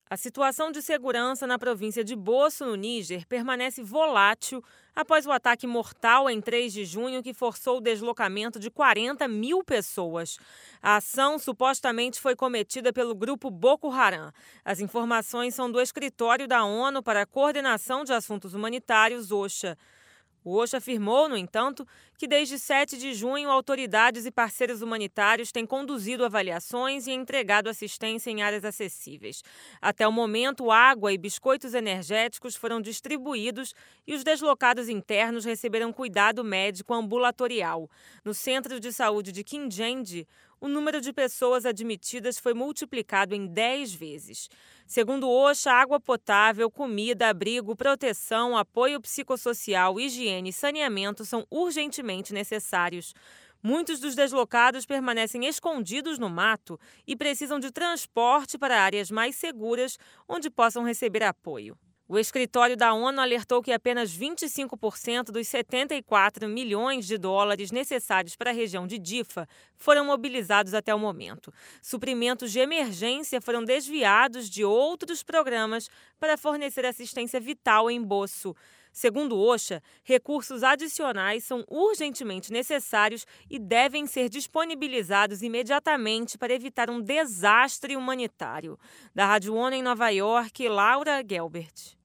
A situação de segurança na província de Boço, no Níger, permanece volátil após o ataque mortal em 3 de junho que forçou o deslocamento de 40 mil pessoas. A ação supostamente foi cometida pelo grupo Boko Haram. As informações são do Escritório da ONU para a Coordenação de Assuntos Humanitários, OCHA. O OCHA afirmou, no entanto, que desde 7 de junho, autoridades e parceiros humanitários têm conduzido avaliações e entregado assistência em áreas acessíveis. Até o momento, água e biscoitos energéticos foram distribuídos e os deslocados internos receberam cuidado médico ambulatorial. No Centro de Saúde de Kinjendi, o número de pessoas admitidas foi multiplicado em 10 vezes. Segundo o OCHA, água potável, comida, abrigo, proteção, apoio psicossocial, higiene e saneamento são urgentemente necessários. Muitos dos deslocados permanecem escondidos no mato e precisam de transporte para áreas mais seguras onde possam receber apoio. O escritório da ONU alertou que apenas 25% dos 74 milhões de dólares necessários para a região de Difa foram mobilizados até o momento. Suprimentos de emergência foram desviados de outros programas para fornecer assistência vital em Boço. Segundo o OCHA, recursos adicionais são urgentemente necessários e devem ser disponibilizados imediatamente para evitar um desastre humanitário. Da Rádio ONU em Nova York, Laura Gelbert.